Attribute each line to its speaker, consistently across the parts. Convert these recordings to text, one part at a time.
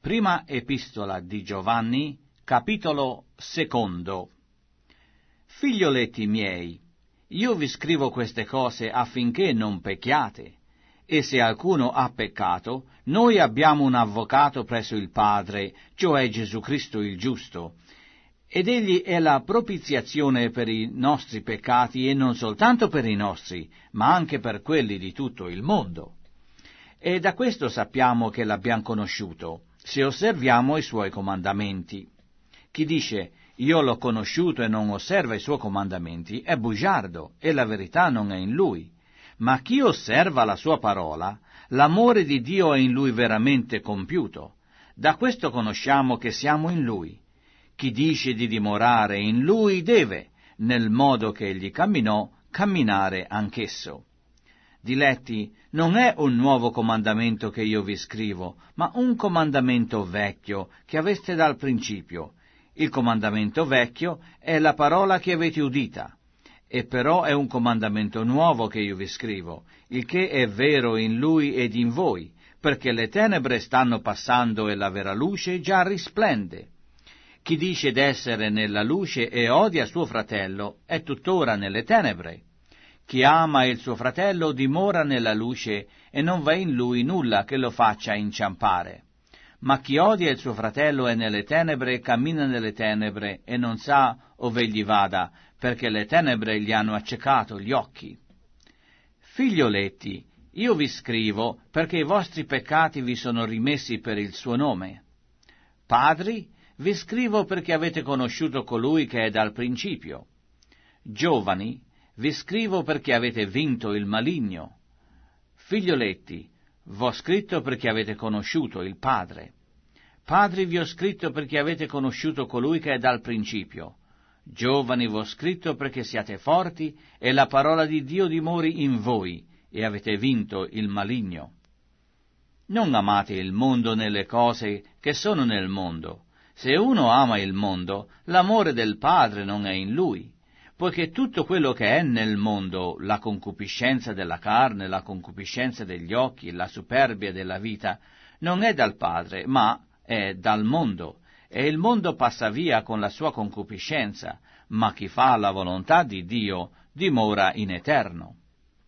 Speaker 1: Prima epistola di Giovanni, capitolo 2. Figlioletti miei, io vi scrivo queste cose affinché non pecchiate, e se alcuno ha peccato, noi abbiamo un avvocato presso il Padre, cioè Gesù Cristo il giusto, ed egli è la propiziazione per i nostri peccati, e non soltanto per i nostri, ma anche per quelli di tutto il mondo. E da questo sappiamo che l'abbiamo conosciuto, se osserviamo i suoi comandamenti. Chi dice, io l'ho conosciuto e non osserva i suoi comandamenti, è bugiardo, e la verità non è in lui. Ma chi osserva la sua parola, l'amore di Dio è in lui veramente compiuto. Da questo conosciamo che siamo in lui. Chi dice di dimorare in lui deve, nel modo che egli camminò, camminare anch'esso. Diletti, non è un nuovo comandamento che io vi scrivo, ma un comandamento vecchio che aveste dal principio. Il comandamento vecchio è la parola che avete udita, e però è un comandamento nuovo che io vi scrivo, il che è vero in lui ed in voi, perché le tenebre stanno passando e la vera luce già risplende. Chi dice d'essere nella luce e odia suo fratello è tuttora nelle tenebre. Chi ama il suo fratello dimora nella luce e non va in lui nulla che lo faccia inciampare. Ma chi odia il suo fratello è nelle tenebre e cammina nelle tenebre e non sa ove gli vada, perché le tenebre gli hanno accecato gli occhi. Figlioletti, io vi scrivo perché i vostri peccati vi sono rimessi per il suo nome. Padri, vi scrivo perché avete conosciuto colui che è dal principio. Giovani, vi scrivo perché avete vinto il maligno. Figlioletti, v'ho scritto perché avete conosciuto il Padre. Padri, vi ho scritto perché avete conosciuto colui che è dal principio. Giovani, v'ho scritto perché siate forti e la parola di Dio dimori in voi e avete vinto il maligno. Non amate il mondo nelle cose che sono nel mondo. Se uno ama il mondo, l'amore del Padre non è in lui. Poiché tutto quello che è nel mondo, la concupiscenza della carne, la concupiscenza degli occhi, la superbia della vita, non è dal Padre, ma è dal mondo, e il mondo passa via con la sua concupiscenza, ma chi fa la volontà di Dio dimora in eterno.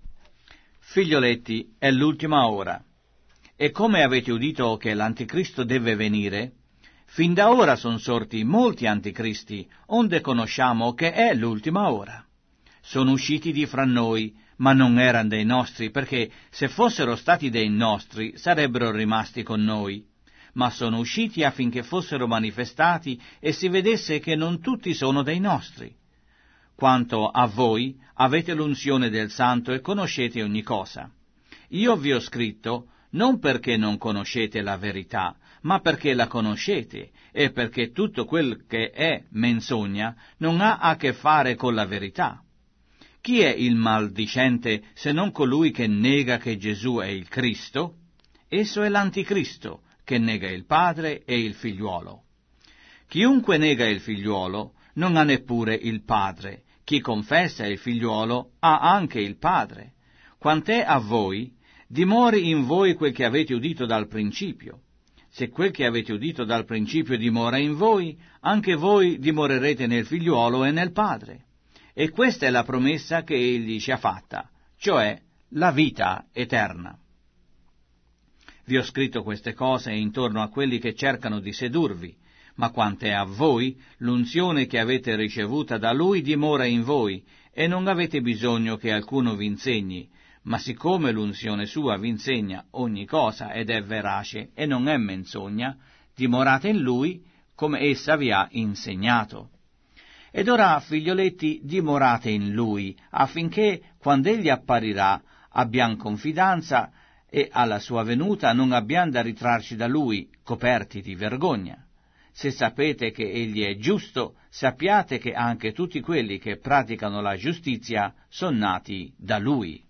Speaker 1: Figlioletti, è l'ultima ora. E come avete udito che l'Anticristo deve venire, fin da ora son sorti molti anticristi, onde conosciamo che è l'ultima ora. Sono usciti di fra noi, ma non eran dei nostri, perché se fossero stati dei nostri sarebbero rimasti con noi. Ma sono usciti affinché fossero manifestati e si vedesse che non tutti sono dei nostri. Quanto a voi, avete l'unzione del Santo e conoscete ogni cosa. Io vi ho scritto non perché non conoscete la verità, ma perché la conoscete, e perché tutto quel che è menzogna non ha a che fare con la verità. Chi è il maldicente se non colui che nega che Gesù è il Cristo? Esso è l'Anticristo, che nega il Padre e il Figliuolo. Chiunque nega il Figliuolo non ha neppure il Padre. Chi confessa il Figliuolo ha anche il Padre. Quant'è a voi, dimori in voi quel che avete udito dal principio. Se quel che avete udito dal principio dimora in voi, anche voi dimorerete nel Figliuolo e nel Padre. E questa è la promessa che egli ci ha fatta, cioè la vita eterna. Vi ho scritto queste cose intorno a quelli che cercano di sedurvi, ma quant'è a voi, l'unzione che avete ricevuta da Lui dimora in voi, e non avete bisogno che alcuno vi insegni, ma siccome l'unzione sua vi insegna ogni cosa ed è verace e non è menzogna, dimorate in Lui come essa vi ha insegnato. Ed ora, figlioletti, dimorate in Lui, affinché, quando Egli apparirà, abbiam confidenza e alla sua venuta non abbiam da ritrarci da Lui, coperti di vergogna. Se sapete che Egli è giusto, sappiate che anche tutti quelli che praticano la giustizia sono nati da Lui.